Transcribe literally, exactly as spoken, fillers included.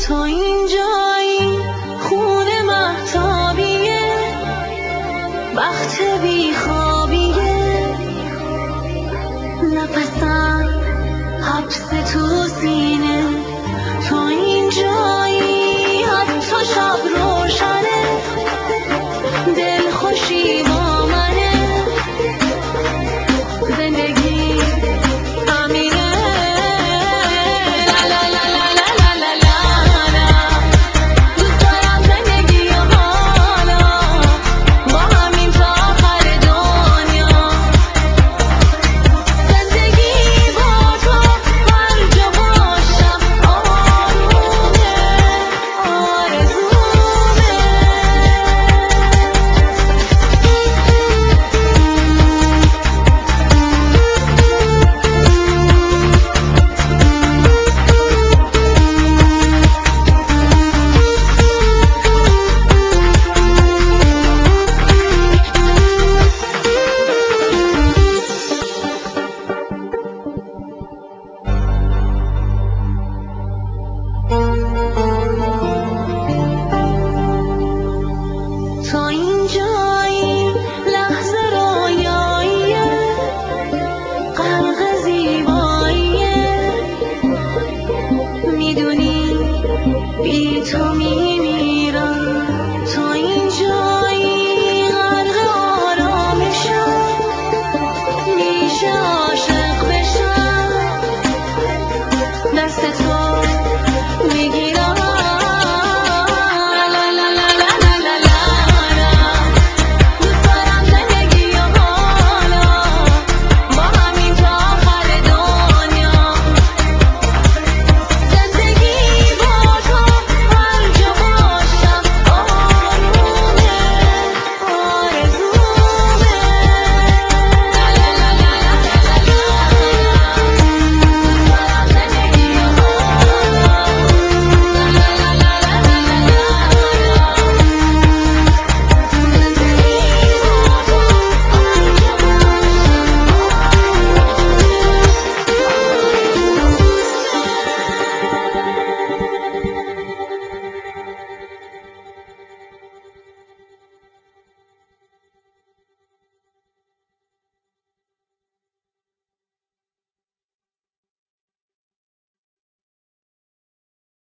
تو اینجایی خونه مهتابیه، وقت بیخوابیه، نفسم حبس تو سینه. تو اینجایی حتی شب روشنه، دل خوشی با منه، زندگی همینه. لا لا لا لا لا لا لا لا. دوست دارم زندگی و حالا با همین تا آخر دنیا. زندگی با تو هر جا باشم آرومه، آرزومه. تو اینجایی لحظه رویاییه، غرق زیباییه، میدونی بی تو می